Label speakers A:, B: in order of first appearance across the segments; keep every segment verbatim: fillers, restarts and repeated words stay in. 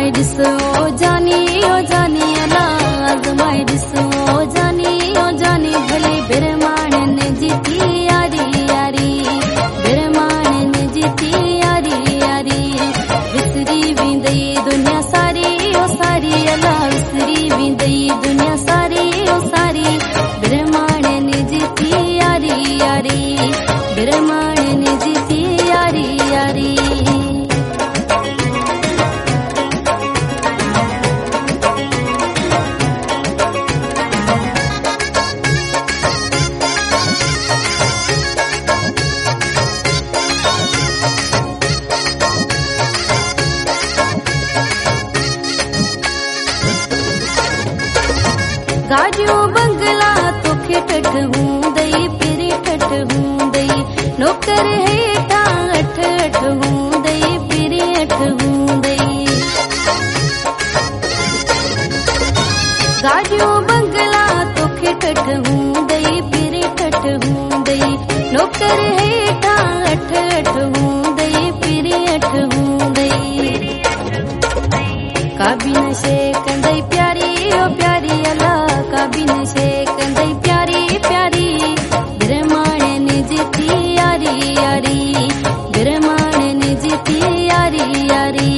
A: आजमाए ॾिसो जानी ओ जानी अला आजमाए ॾिसो जानी ओ जानी भले बिरमाणन जी थी यारी यारी बिरमाणन जी थी यारी यारी विसरी वेंदई दुनिया सारी ओ सारी अला विसरी वेंदई दुनिया सारी ओ सारी बिरमाणन जी थी यारी यारी बिरमाणन जी थी यारी यारी गाड़ियों बंगला तोखे ठठ हूंदई पिरी ठठ हूंदई नौकर हेठा अठ अठ हूंदई पिरी अठ हूंदई गाड़ियों बंगला तोखे ठठ हूंदई पिरी ठठ हूंदई नौकर हेठा अठ अठ हूंदई पिरी अठ हूंदई काबी नशे कंदई प्यारी ओ प्यारी अला काबी नशे कंदई प्यारी प्यारी बिरमाणन जी थी यारी यारी बिरमाणन जी थी यारी यारी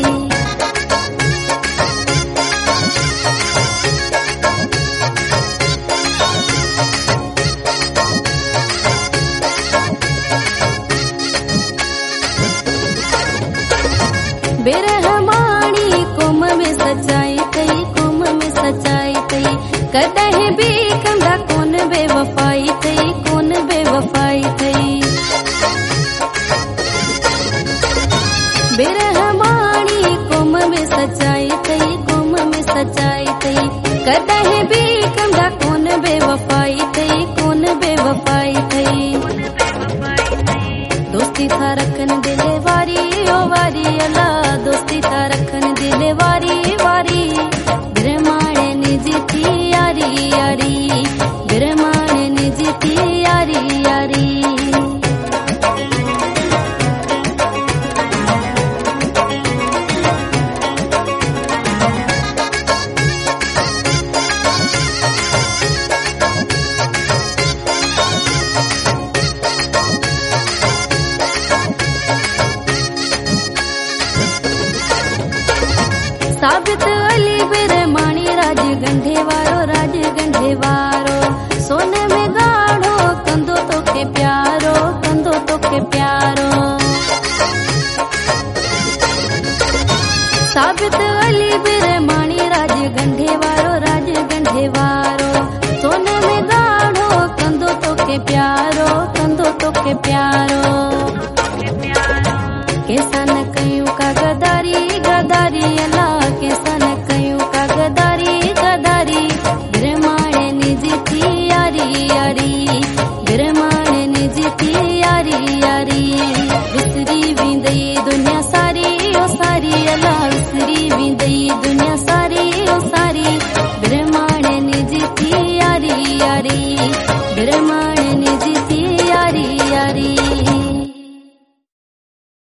A: बिरहमाणी कुम में सचाई कई कुम में सचाई कई कदह भी कंदा कोन बेवफाई कई कोन बेवफाई कई बिरहमाणी कुम में सचाई कई कुम में सचाई कई कदह भी कंदा कोन बेवफाई कई कोन बेवफाई कई दोस्ती था रखन दिले वारी ओ वारी अला दोस्ती था रखन दिले वारी वारी बिरमाणन जी थी यारी यारी बिरमाणन जी थी यारी यारी साबित अली बिरमाणी राज गंढे वारो राज गंढे वारो सोने में गाढ़ो कंदो तोखे प्यारो कंदो तोखे प्यारो साबित अली बिरमाणी राज गंढे वारो राज गंढे वारो सोने में गाढ़ो कंदो तोखे प्यारो कंदो तोखे प्यारो